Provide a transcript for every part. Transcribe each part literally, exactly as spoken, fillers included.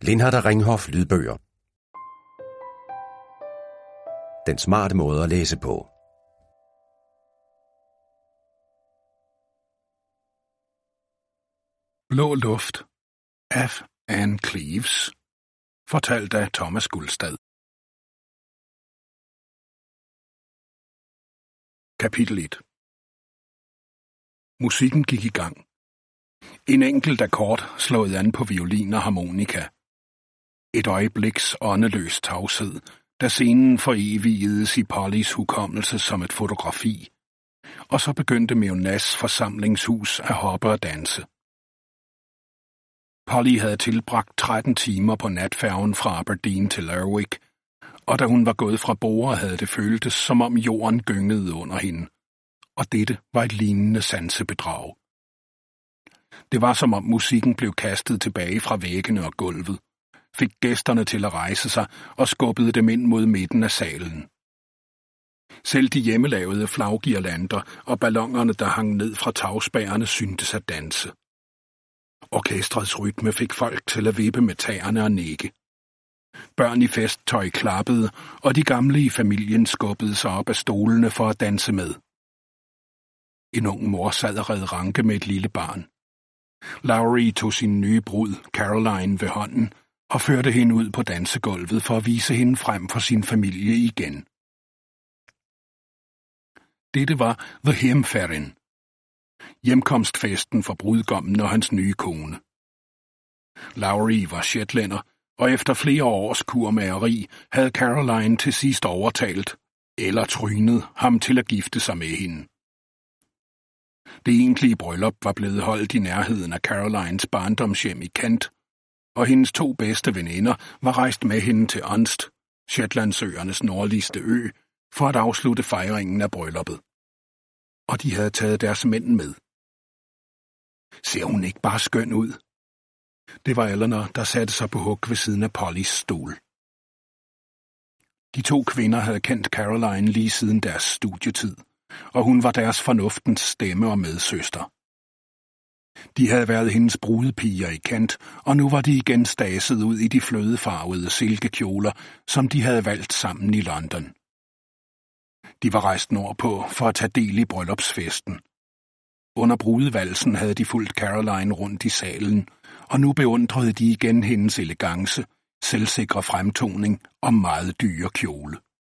Lindhardt Ringhof lydbøger. Den smarte måde at læse på. Blå luft af Anne Cleeves. Fortalt af Thomas Gulstad. Kapitel et. Musikken gik i gang. En enkelt akkord slået an på violin og harmonika. Et øjebliks åndeløs tavshed, da scenen forevigedes i Pollys hukommelse som et fotografi, og så begyndte Meonas forsamlingshus at hoppe og danse. Polly havde tilbragt tretten timer på natfærgen fra Aberdeen til Lerwick, og da hun var gået fra bord, havde det føltes, som om jorden gyngede under hende, og dette var et lignende sansebedrag. Det var som om musikken blev kastet tilbage fra væggene og gulvet, fik gæsterne til at rejse sig og skubbede dem ind mod midten af salen. Selv de hjemmelavede flagguirlander og ballonerne, der hang ned fra tagspærrene, syntes at danse. Orkestrets rytme fik folk til at vippe med tæerne og nikke. Børn i festtøj klappede, og de gamle i familien skubbede sig op af stolene for at danse med. En ung mor sad og red ranke med et lille barn. Lowry tog sin nye brud, Caroline, ved hånden og førte hende ud på dansegulvet for at vise hende frem for sin familie igen. Dette var The Heimferðin, hjemkomstfesten for brudgommen og hans nye kone. Lowry var shetlænder, og efter flere års kurmageri havde Caroline til sidst overtalt, eller trynet, ham til at gifte sig med hende. Det egentlige bryllup var blevet holdt i nærheden af Carolines barndomshjem i Kent, og hendes to bedste veninder var rejst med hende til Unst, Shetlandsøernes nordligste ø, for at afslutte fejringen af brylluppet. Og de havde taget deres mænd med. Ser hun ikke bare skøn ud? Det var Eleanor, der satte sig på hug ved siden af Pollys stol. De to kvinder havde kendt Caroline lige siden deres studietid, og hun var deres fornuftens stemme og medsøster. De havde været hendes brudepiger i Kent, og nu var de igen staset ud i de flødefarvede silkekjoler, som de havde valgt sammen i London. De var rejst nordpå for at tage del i bryllupsfesten. Under brudevalsen havde de fulgt Caroline rundt i salen, og nu beundrede de igen hendes elegance, selvsikre fremtoning og meget dyre kjole.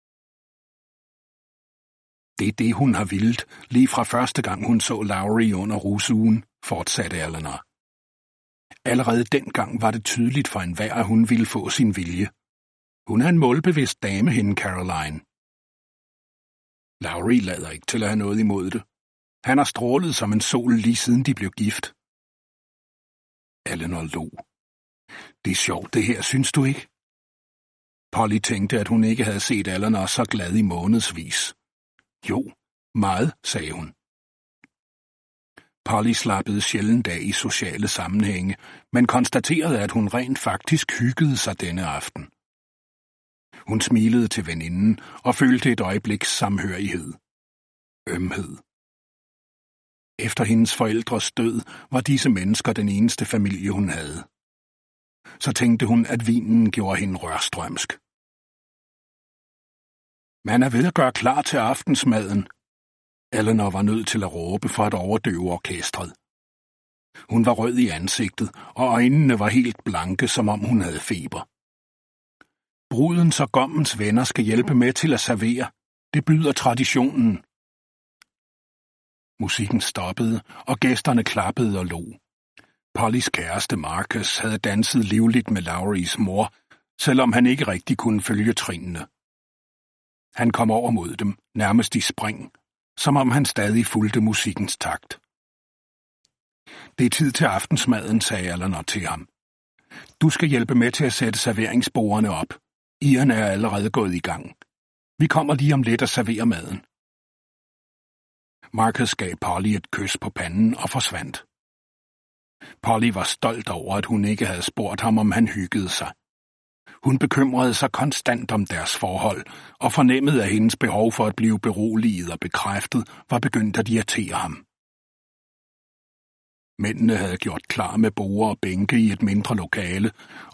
Det er det, hun har vildt, lige fra første gang hun så Lowry under rusugen, fortsatte Eleanor. Allerede dengang var det tydeligt for enhver, at hun ville få sin vilje. Hun er en målbevidst dame, hende Caroline. Lowry lader ikke til at have noget imod det. Han har strålet som en sol lige siden de blev gift. Eleanor lo. Det er sjovt det her, synes du ikke? Polly tænkte, at hun ikke havde set Eleanor så glad i månedsvis. Jo, meget, sagde hun. Polly slappede sjældent af i sociale sammenhænge, men konstaterede, at hun rent faktisk hyggede sig denne aften. Hun smilede til veninden og følte et øjebliks samhørighed. Ømhed. Efter hendes forældres død var disse mennesker den eneste familie, hun havde. Så tænkte hun, at vinen gjorde hende rørstrømsk. Man er ved at gøre klar til aftensmaden. Eleanor var nødt til at råbe for at overdøve orkestret. Hun var rød i ansigtet, og øjnene var helt blanke, som om hun havde feber. Brudens og gommens venner skal hjælpe med til at servere. Det byder traditionen. Musikken stoppede, og gæsterne klappede og lo. Pollys kæreste Marcus havde danset livligt med Lowrys mor, selvom han ikke rigtig kunne følge trinene. Han kom over mod dem, nærmest i spring, som om han stadig fulgte musikkens takt. Det er tid til aftensmaden, sagde Eleanor til ham. Du skal hjælpe med til at sætte serveringsbordene op. Iren er allerede gået i gang. Vi kommer lige om lidt og serverer maden. Marcus gav Polly et kys på panden og forsvandt. Polly var stolt over, at hun ikke havde spurgt ham, om han hyggede sig. Hun bekymrede sig konstant om deres forhold, og fornemmede, at hendes behov for at blive beroliget og bekræftet var begyndt at irritere ham. Mændene havde gjort klar med borde og bænke i et mindre lokale,